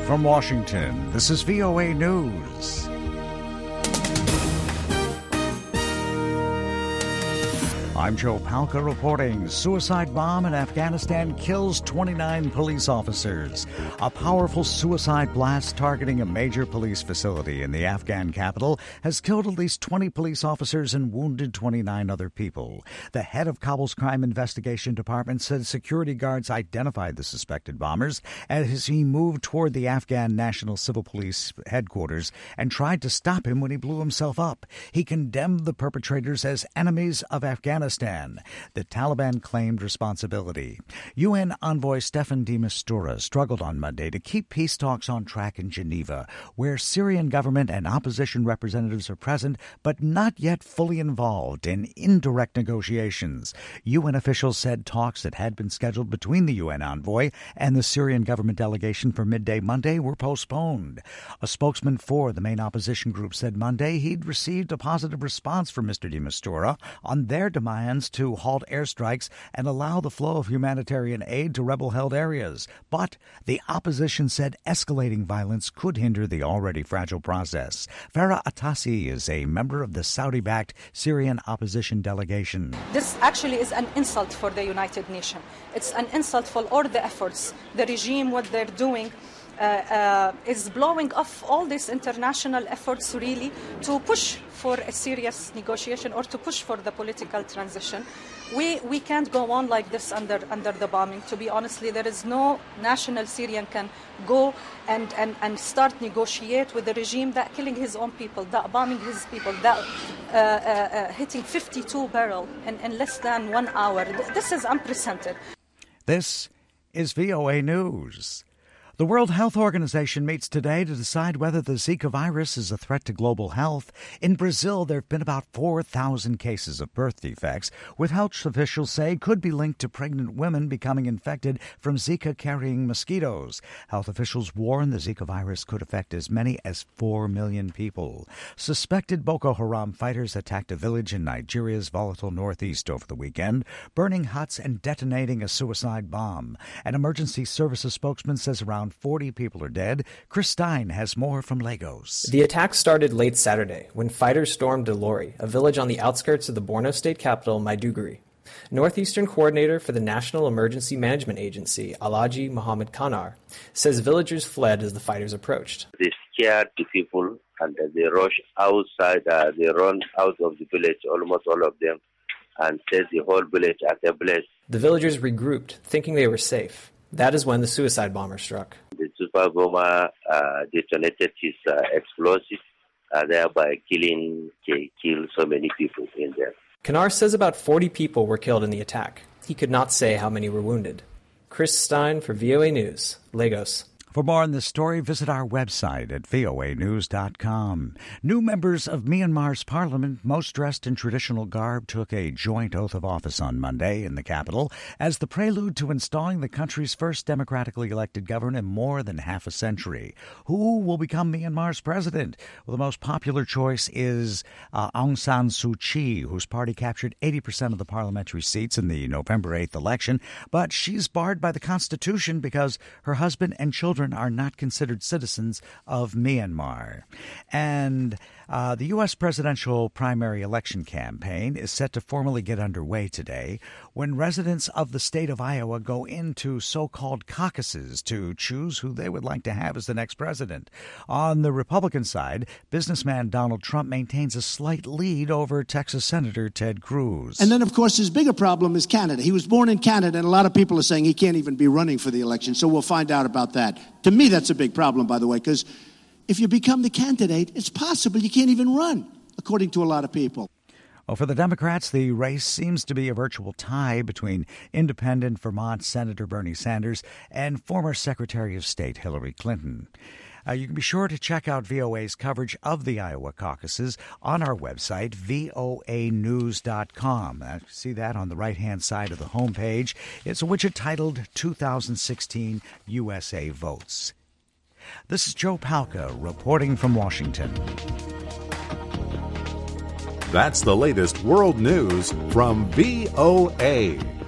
From Washington, this is VOA News. I'm Joe Palca reporting. Suicide bomb in Afghanistan kills 29 police officers. A powerful suicide blast targeting a major police facility in the Afghan capital has killed at least 20 police officers and wounded 29 other people. The head of Kabul's Crime Investigation Department said security guards identified the suspected bombers as he moved toward the Afghan National Civil Police headquarters and tried to stop him when he blew himself up. He condemned the perpetrators as enemies of Afghanistan. The Taliban claimed responsibility. UN envoy Staffan de Mistura struggled on Monday to keep peace talks on track in Geneva, where Syrian government and opposition representatives are present but not yet fully involved in indirect negotiations. UN officials said talks that had been scheduled between the UN envoy and the Syrian government delegation for midday Monday were postponed. A spokesman for the main opposition group said Monday he'd received a positive response from Mr. de Mistura on their demands to halt airstrikes and allow the flow of humanitarian aid to rebel-held areas. But the opposition said escalating violence could hinder the already fragile process. Farah Atassi is a member of the Saudi-backed Syrian opposition delegation. This actually is an insult for the United Nations. It's an insult for all the efforts. The regime, what they're doing, is blowing off all these international efforts really to push for a serious negotiation or to push for the political transition. We can't go on like this under the bombing. To be honestly, there is no national Syrian can go and start negotiate with the regime that killing his own people, that bombing his people, that hitting 52 barrels in less than 1 hour. This is unprecedented. This is VOA News. The World Health Organization meets today to decide whether the Zika virus is a threat to global health. In Brazil, there have been about 4,000 cases of birth defects, with health officials say could be linked to pregnant women becoming infected from Zika-carrying mosquitoes. Health officials warn the Zika virus could affect as many as 4 million people. Suspected Boko Haram fighters attacked a village in Nigeria's volatile northeast over the weekend, burning huts and detonating a suicide bomb. An emergency services spokesman says around 40 people are dead. Chris Stein has more from Lagos. The attack started late Saturday when fighters stormed Ilori, a village on the outskirts of the Borno state capital, Maiduguri. Northeastern coordinator for the National Emergency Management Agency, Alhaji Muhammad Kanar, says villagers fled as the fighters approached. They scared the people and they rush outside. They run out of the village, almost all of them, and set the whole village at a blaze. The villagers regrouped, thinking they were safe. That is when the suicide bomber struck. The super bomber detonated his explosive, thereby killed so many people in there. Kanar says about 40 people were killed in the attack. He could not say how many were wounded. Chris Stein for VOA News, Lagos. For more on this story, visit our website at voanews.com. New members of Myanmar's parliament, most dressed in traditional garb, took a joint oath of office on Monday in the capital as the prelude to installing the country's first democratically elected government in more than half a century. Who will become Myanmar's president? Well, the most popular choice is Aung San Suu Kyi, whose party captured 80% of the parliamentary seats in the November 8th election, but she's barred by the Constitution because her husband and children are not considered citizens of Myanmar. And the U.S. presidential primary election campaign is set to formally get underway today when residents of the state of Iowa go into so-called caucuses to choose who they would like to have as the next president. On the Republican side, businessman Donald Trump maintains a slight lead over Texas Senator Ted Cruz. And then, of course, his bigger problem is Canada. He was born in Canada, and a lot of people are saying he can't even be running for the election, so we'll find out about that. To me, that's a big problem, by the way, because if you become the candidate, it's possible you can't even run, according to a lot of people. Well, for the Democrats, the race seems to be a virtual tie between independent Vermont Senator Bernie Sanders and former Secretary of State Hillary Clinton. You can be sure to check out VOA's coverage of the Iowa caucuses on our website, voanews.com. You see that on the right-hand side of the homepage. It's a widget titled 2016 USA Votes. This is Joe Palca reporting from Washington. That's the latest world news from VOA.